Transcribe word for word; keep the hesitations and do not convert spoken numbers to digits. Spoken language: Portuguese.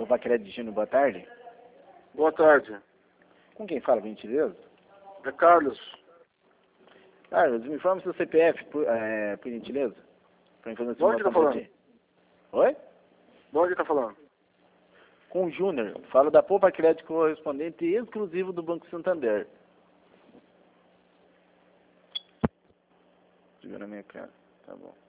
Poupa Crédito Júnior, boa tarde. Boa tarde. Com quem fala, por gentileza? É Carlos. Carlos, me informe seu C P F, por, é, por gentileza. Para De onde tá falando? de... Oi? De onde tá falando? Com o Júnior. Falo da Poupa Crédito correspondente exclusivo do Banco Santander. Segura a minha cara. Tá bom.